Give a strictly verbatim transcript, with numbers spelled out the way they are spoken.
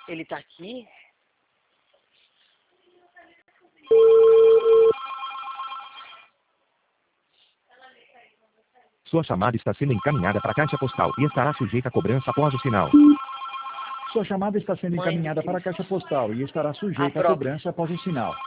Ele tá aqui? Sua chamada está sendo encaminhada para a caixa postal e estará sujeita a cobrança após o sinal. Sua chamada está sendo encaminhada para a caixa postal e estará sujeita a cobrança após o sinal.